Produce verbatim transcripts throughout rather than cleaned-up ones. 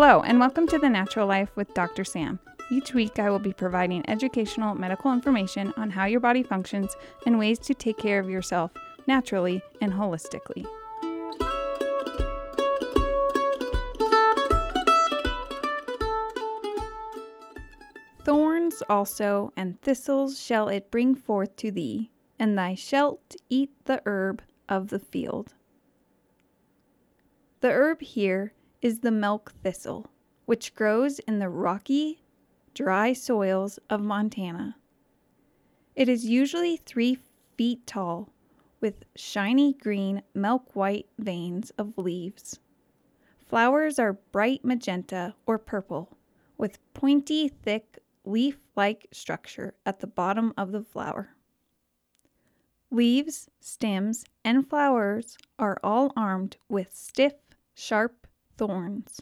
Hello, and welcome to The Natural Life with Doctor Sam. Each week, I will be providing educational medical information on how your body functions and ways to take care of yourself naturally and holistically. Thorns also and thistles shall it bring forth to thee, and thou shalt eat the herb of the field. The herb here is the milk thistle, which grows in the rocky, dry soils of Montana. It is usually three feet tall, with shiny green, milk-white veins of leaves. Flowers are bright magenta or purple, with pointy, thick, leaf-like structure at the bottom of the flower. Leaves, stems, and flowers are all armed with stiff, sharp thorns.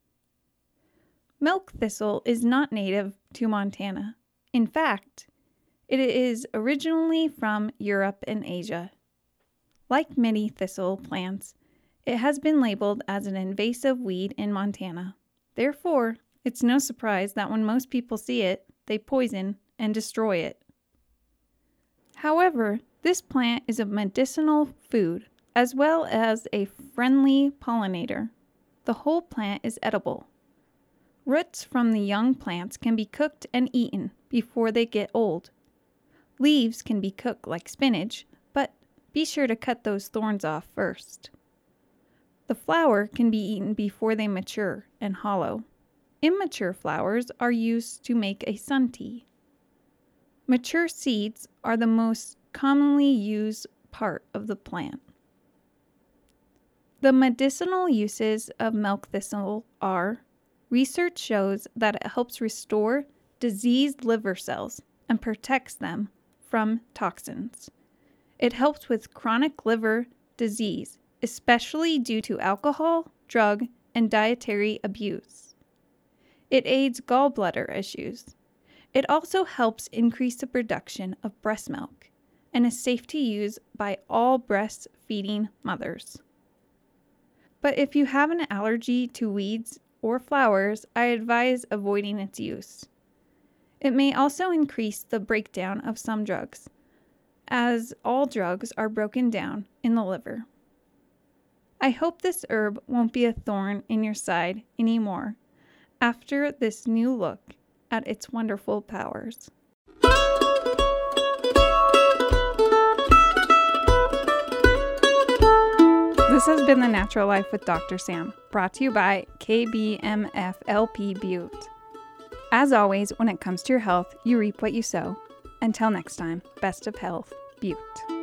Milk thistle is not native to Montana. In fact, it is originally from Europe and Asia. Like many thistle plants, it has been labeled as an invasive weed in Montana. Therefore, it's no surprise that when most people see it, they poison and destroy it. However, this plant is a medicinal food as well as a friendly pollinator. The whole plant is edible. Roots from the young plants can be cooked and eaten before they get old. Leaves can be cooked like spinach, but be sure to cut those thorns off first. The flower can be eaten before they mature and hollow. Immature flowers are used to make a sun tea. Mature seeds are the most commonly used part of the plant. The medicinal uses of milk thistle are: research shows that it helps restore diseased liver cells and protects them from toxins. It helps with chronic liver disease, especially due to alcohol, drug, and dietary abuse. It aids gallbladder issues. It also helps increase the production of breast milk and is safe to use by all breastfeeding mothers. But if you have an allergy to weeds or flowers, I advise avoiding its use. It may also increase the breakdown of some drugs, as all drugs are broken down in the liver. I hope this herb won't be a thorn in your side anymore after this new look at its wonderful powers. This has been The Natural Life with Doctor Sam, brought to you by K B M F L P Butte. As always, when it comes to your health, you reap what you sow. Until next time, best of health, Butte.